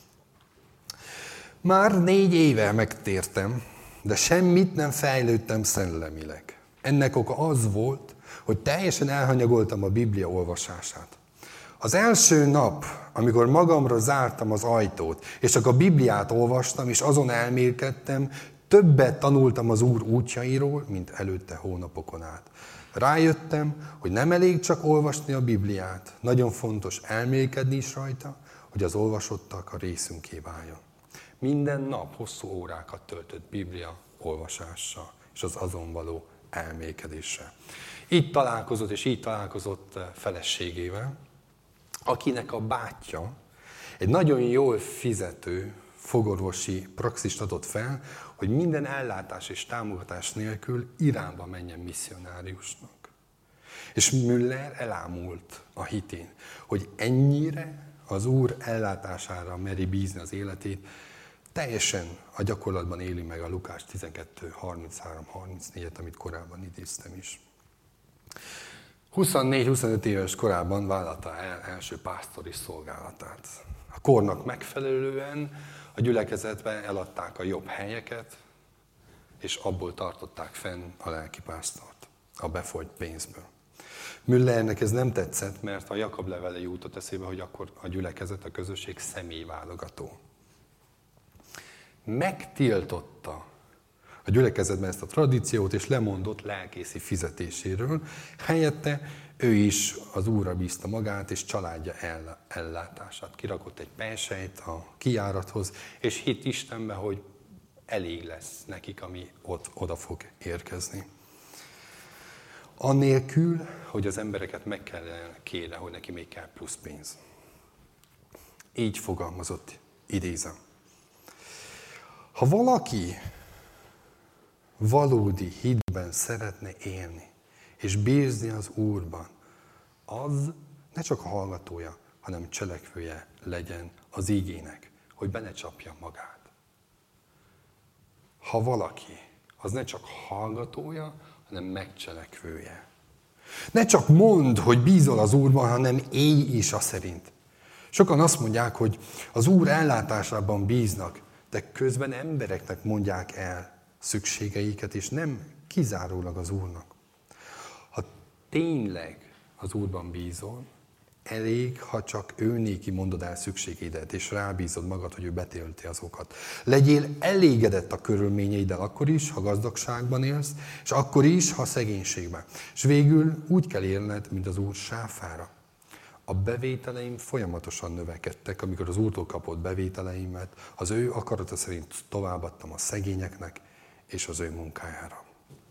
Már négy éve megtértem, de semmit nem fejlődtem szellemileg. Ennek oka az volt, hogy teljesen elhanyagoltam a Biblia olvasását. Az első nap, amikor magamra zártam az ajtót, és csak a Bibliát olvastam, és azon elmélkedtem, többet tanultam az Úr útjairól, mint előtte hónapokon át. Rájöttem, hogy nem elég csak olvasni a Bibliát, nagyon fontos elmélkedni is rajta, hogy az olvasottak a részünké váljon. Minden nap hosszú órákat töltött Biblia olvasással, és az azon való elmélkedéssel. Így találkozott, és így találkozott feleségével, akinek a bátyja egy nagyon jól fizető fogorvosi praxist adott fel, hogy minden ellátás és támogatás nélkül Iránba menjen misszionáriusnak. És Müller elámult a hitén, hogy ennyire az Úr ellátására meri bízni az életét, teljesen a gyakorlatban éli meg a Lukás tizenkettő harminchárom harmincnégyet, amit korábban idéztem is. huszonnégy-huszonöt éves korában vállalta el első pásztori szolgálatát. A kornak megfelelően a gyülekezetben eladták a jobb helyeket, és abból tartották fenn a lelkipásztort, a befolyt pénzből. Müllernek ez nem tetszett, mert a Jakab levele jutott eszébe, hogy akkor a gyülekezet, a közösség személyválogató. Megtiltotta a gyülekezetben ezt a tradíciót, és lemondott lelkészi fizetéséről. Helyette ő is az Úrra bízta magát, és családja ellátását. Kirakott egy persejt a kijárathoz, és hitt Istenbe, hogy elég lesz nekik, ami ott, oda fog érkezni. Annélkül, hogy az embereket meg kellene kérni, hogy neki még kell plusz pénz. Így fogalmazott, idézem. Ha valaki valódi hitben szeretne élni, és bízni az Úrban, az ne csak a hallgatója, hanem cselekvője legyen az igének, hogy be ne csapja magát. Ha valaki, az ne csak hallgatója, hanem megcselekvője. Ne csak mondd, hogy bízol az Úrban, hanem élj is a szerint. Sokan azt mondják, hogy az Úr ellátásában bíznak, de közben embereknek mondják el szükségeiket, és nem kizárólag az Úrnak. Ha tényleg az Úrban bízol, elég, ha csak ő néki mondod el szükségeidet, és rábízod magad, hogy ő betölti azokat. Legyél elégedett a körülményeiddel akkor is, ha gazdagságban élsz, és akkor is, ha szegénységben. És végül úgy kell élned, mint az Úr sáfára. A bevételeim folyamatosan növekedtek, amikor az Úrtól kapott bevételeimet, az ő akarata szerint továbbadtam a szegényeknek és az ő munkájára.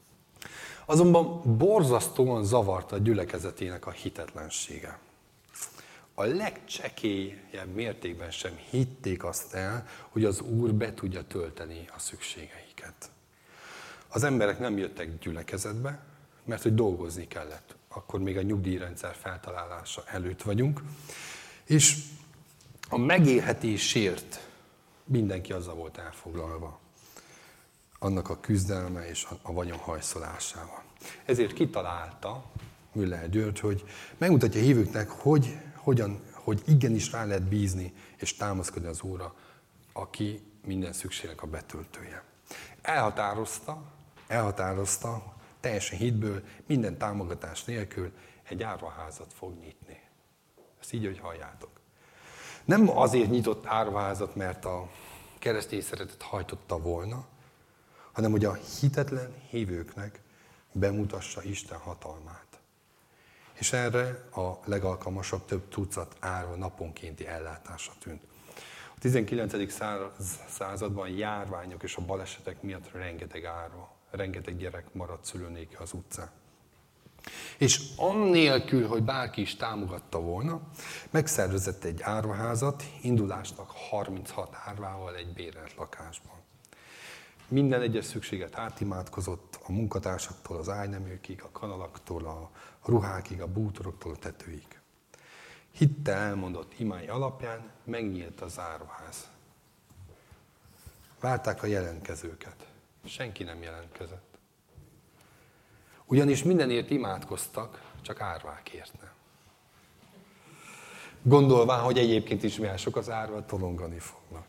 Azonban borzasztóan zavarta a gyülekezetének a hitetlensége. A legcsekélyebb mértékben sem hitték azt el, hogy az Úr be tudja tölteni a szükségeiket. Az emberek nem jöttek gyülekezetbe, mert hogy dolgozni kellett. Akkor még a nyugdíjrendszer feltalálása előtt vagyunk. És a megélhetésért mindenki azzal volt elfoglalva. Annak a küzdelme és a vagyon hajszolásával. Ezért kitalálta Müller György, hogy megmutatja a hívőknek, hogy, hogyan, hogy igenis rá lehet bízni és támaszkodni az Úrra, aki minden szükségnek a betöltője. Elhatározta, elhatározta, teljesen hitből, minden támogatás nélkül egy árvaházat fog nyitni. Ezt így, hogy halljátok. Nem azért nyitott árvaházat, mert a keresztény szeretet hajtotta volna, hanem hogy a hitetlen hívőknek bemutassa Isten hatalmát. És erre a legalkalmasabb több tucat árva naponkénti ellátása tűnt. A tizenkilencedik században járványok és a balesetek miatt rengeteg árva, rengeteg gyerek maradt szülőnéki az utcán. És annélkül, hogy bárki is támogatta volna, megszervezett egy árvaházat, indulásnak harminchat árvával egy bérelt lakásban. Minden egyes szükséget átimádkozott, a munkatársaktól az ágyneműkig, a kanalaktól, a ruhákig, a bútoroktól, a tetőig. Hittel elmondott imái alapján megnyílt az árvaház. Várták a jelentkezőket. Senki nem jelentkezett. Ugyanis mindenért imádkoztak, csak árvákért nem. Gondolván, hogy egyébként is milyen sok az árva, tolongani fognak.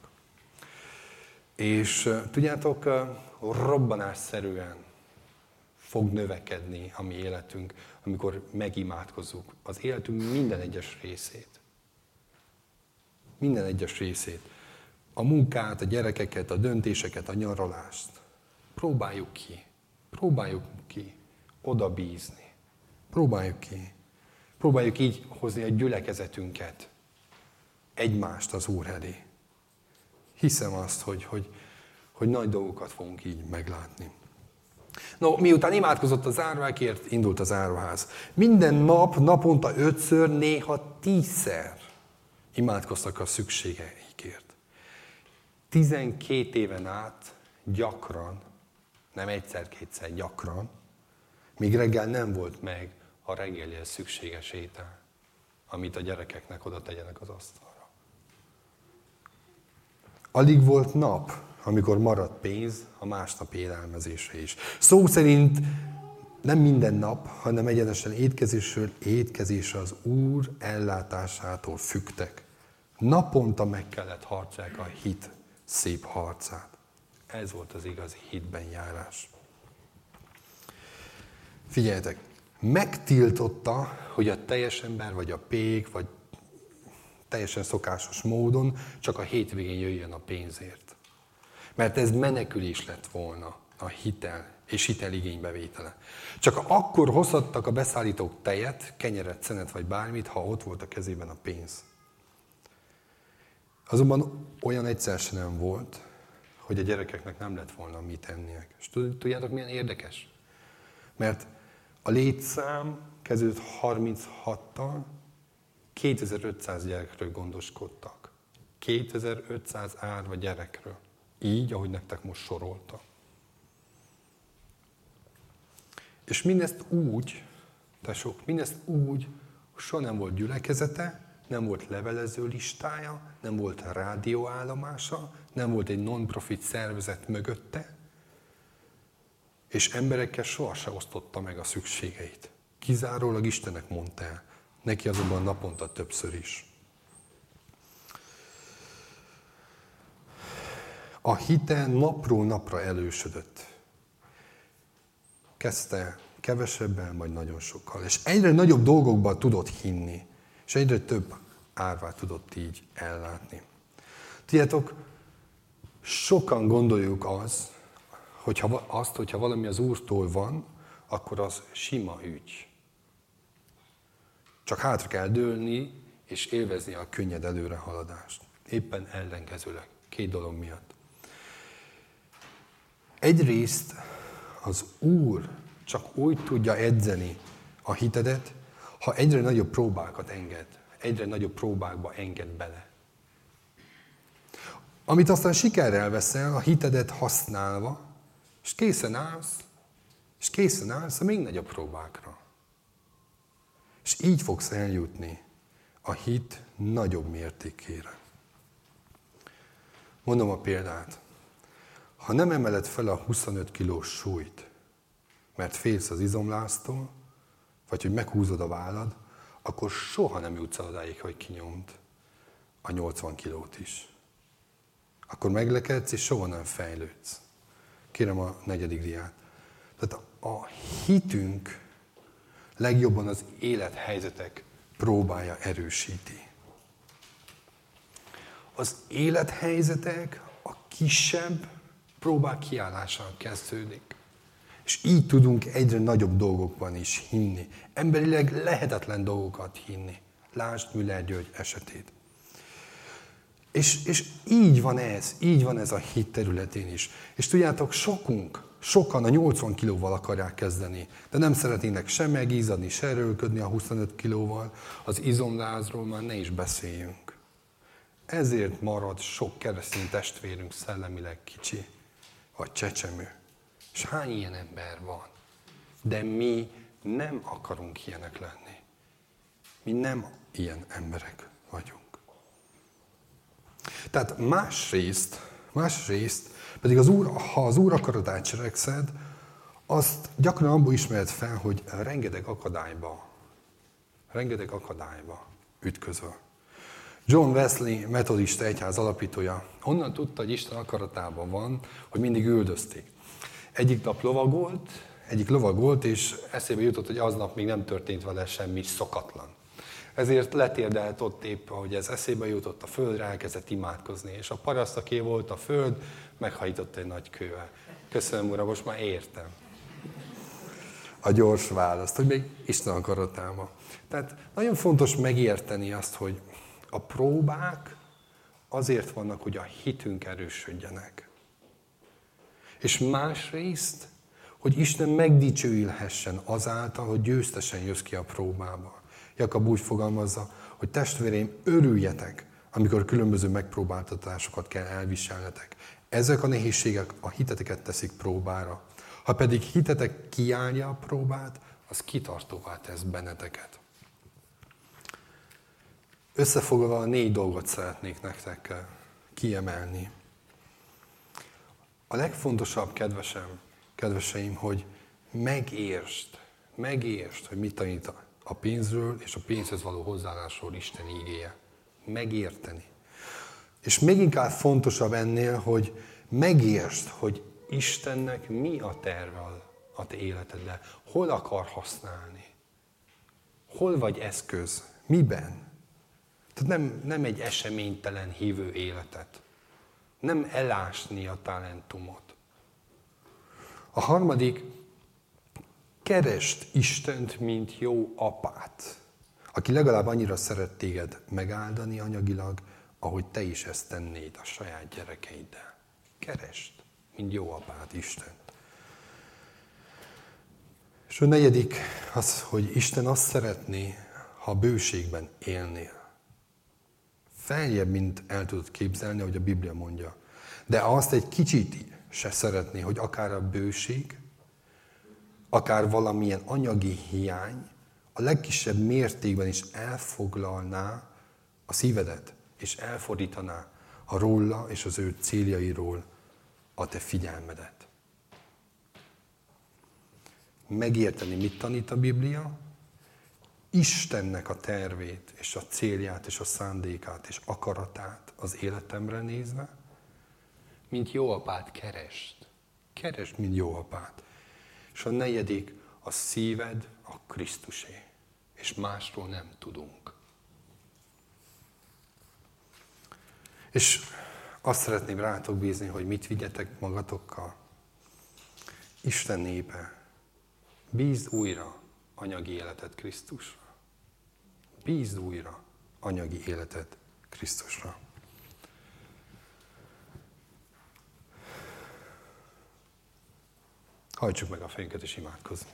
És tudjátok, robbanásszerűen fog növekedni a mi életünk, amikor megimádkozzuk az életünk minden egyes részét. Minden egyes részét. A munkát, a gyerekeket, a döntéseket, a nyaralást. Próbáljuk ki. Próbáljuk ki oda bízni. Próbáljuk ki. Próbáljuk így hozni a gyülekezetünket, egymást az Úr elé. Hiszem azt, hogy, hogy, hogy nagy dolgokat fogunk így meglátni. No, miután imádkozott az árvákért, indult az árvaház. Minden nap, naponta ötször, néha tízszer imádkoztak a szükségeikért. Tizenkét éven át gyakran, nem egyszer-kétszer, gyakran, míg reggel nem volt meg a reggelhez szükséges étel, amit a gyerekeknek oda tegyenek az asztalra. Alig volt nap, amikor maradt pénz a másnap élelmezésre is. Szó szerint nem minden nap, hanem egyenesen étkezésről étkezésre az Úr ellátásától függtek. Naponta meg kellett harcolják a hit szép harcát. Ez volt az igazi hitben járás. Figyeljetek, megtiltotta, hogy a teljes ember, vagy a pék, vagy teljesen szokásos módon csak a hétvégén jöjjön a pénzért. Mert ez menekülés lett volna a hitel és hiteligénybevétele. Csak akkor hozhattak a beszállítók tejet, kenyeret, szenet vagy bármit, ha ott volt a kezében a pénz. Azonban olyan egyszer sem nem volt, hogy a gyerekeknek nem lett volna mit enniek. És tudjátok, milyen érdekes? Mert a létszám kezdődött harminchattal, kétezer-ötszáz gyerekről gondoskodtak. kétezer-ötszáz árva gyerekről. Így, ahogy nektek most sorolta. És mindezt úgy, tesók, mindezt úgy, soha nem volt gyülekezete, nem volt levelező listája, nem volt rádióállomása, nem volt egy non-profit szervezet mögötte, és emberekkel sohasem osztotta meg a szükségeit. Kizárólag Istennek mondta el, neki azonban naponta többször is. A hite napról napra elősödött. Kezdte kevesebben, majd nagyon sokkal. És egyre nagyobb dolgokban tudott hinni, és egyre több árvát tudott így ellátni. Tudjátok, sokan gondoljuk az, hogyha, azt, hogyha valami az Úrtól van, akkor az sima ügy. Csak hátra kell dőlni, és élvezni a könnyed előrehaladást. Éppen ellenkezőleg, két dolog miatt. Egyrészt az Úr csak úgy tudja edzeni a hitedet, ha egyre nagyobb próbákat enged, egyre nagyobb próbákba enged bele. Amit aztán sikerrel veszel, a hitedet használva, és készen állsz, és készen állsz a még nagyobb próbákra. És így fogsz eljutni a hit nagyobb mértékére. Mondom a példát. Ha nem emeled fel a huszonöt kilós súlyt, mert félsz az izomláztól, vagy hogy meghúzod a vállad, akkor soha nem jutsz odáig, hogy kinyomd a nyolcvan kilót is. Akkor meglekedsz, és soha nem fejlődsz. Kérem a negyedik diát. Tehát a hitünk legjobban az élethelyzetek próbája erősíti. Az élethelyzetek a kisebb próbák kiállással kezdődik. És így tudunk egyre nagyobb dolgokban is hinni. Emberileg lehetetlen dolgokat hinni. Lásd Müller György esetét. És, és így van ez, így van ez a hit területén is. És tudjátok, sokunk, sokan a nyolcvan kilóval akarják kezdeni, de nem szeretnének sem megízadni, se erőlködni a huszonöt kilóval, az izomlázról már ne is beszéljünk. Ezért marad sok keresztény testvérünk szellemileg kicsi, vagy csecsemő. És hány ilyen ember van? De mi nem akarunk ilyenek lenni. Mi nem ilyen emberek vagyunk. Tehát másrészt, másrészt pedig az Úr, ha az Úr akaratát cselekszed, azt gyakran abból ismered fel, hogy rengeteg akadályba, rengeteg akadályba ütközöl. John Wesley, metodista egyház alapítója, onnan tudta, hogy Isten akaratában van, hogy mindig üldözték. Egyik nap lovagolt, egyik lovagolt, és eszébe jutott, hogy aznap még nem történt vele semmi szokatlan. Ezért letérdelt ott épp, ahogy ez eszébe jutott, a földre, elkezdett imádkozni, és a paraszt, aki volt a föld, meghajított egy nagy kővel. Köszönöm, Uram, most már értem. A gyors választ, hogy még Isten akaratában. Tehát nagyon fontos megérteni azt, hogy a próbák azért vannak, hogy a hitünk erősödjenek. És másrészt, hogy Isten megdicsőülhessen azáltal, hogy győztesen jössz ki a próbába. Jakab úgy fogalmazza, hogy testvéreim, örüljetek, amikor különböző megpróbáltatásokat kell elviselnetek. Ezek a nehézségek a hiteteket teszik próbára. Ha pedig hitetek kiállja a próbát, az kitartóvá tesz benneteket. Összefoglalva négy dolgot szeretnék nektek kiemelni. A legfontosabb, kedvesem, kedveseim, hogy megértsd, megértsd, hogy mit tanít a pénzről és a pénzhez való hozzáállásról Isten ígéje. Megérteni. És még inkább fontosabb ennél, hogy megértsd, hogy Istennek mi a terve a te életedre. Hol akar használni? Hol vagy eszköz? Miben? Tehát nem, nem egy eseménytelen hívő életet. Nem elásni a talentumot. A harmadik, keresd Istent, mint jó apát, aki legalább annyira szeret téged megáldani anyagilag, ahogy te is ezt tennéd a saját gyerekeiddel. Keresd, mint jó apát Istent. És a negyedik az, hogy Isten azt szeretné, ha bőségben élnél. feljebb, mint el tudod képzelni, hogy a Biblia mondja. De azt egy kicsit se szeretné, hogy akár a bőség, akár valamilyen anyagi hiány a legkisebb mértékben is elfoglalná a szívedet, és elfordítaná a róla és az ő céljairól a te figyelmedet. Megérteni, mit tanít a Biblia? Istennek a tervét, és a célját, és a szándékát, és akaratát az életemre nézve, mint jó apát keresd. Keresd, mint jó apát. És a negyedik, a szíved a Krisztusé. És másról nem tudunk. És azt szeretném rátok bízni, hogy mit vigyetek magatokkal. Isten népe, bízd újra anyagi életet Krisztusra. Bízd újra anyagi életet Krisztusra. Hajtsuk meg a fejünket és imádkozzunk.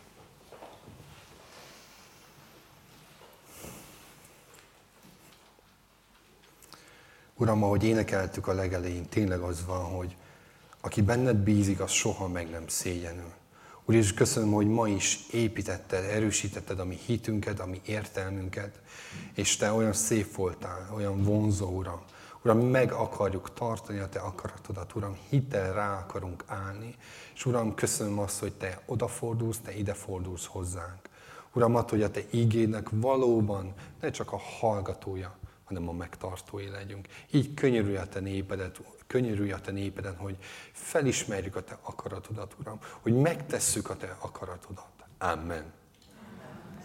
Uram, ahogy énekeltük a legelején, tényleg az van, hogy aki benned bízik, az soha meg nem szégyenül. Úr Jézus, köszönöm, hogy ma is építetted, erősítetted a mi hitünket, a mi értelmünket, és Te olyan szép voltál, olyan vonzó, Uram. Uram, meg akarjuk tartani a Te akaratodat, Uram, hittel rá akarunk állni, és Uram, köszönöm azt, hogy Te odafordulsz, Te idefordulsz hozzánk. Uram, attól, hogy a Te ígédnek valóban ne csak a hallgatója, hanem a megtartói legyünk. Így könyörülj a Te népedet, könyörülj a Te népeden, hogy felismerjük a Te akaratodat, Uram, hogy megtesszük a Te akaratodat. Amen.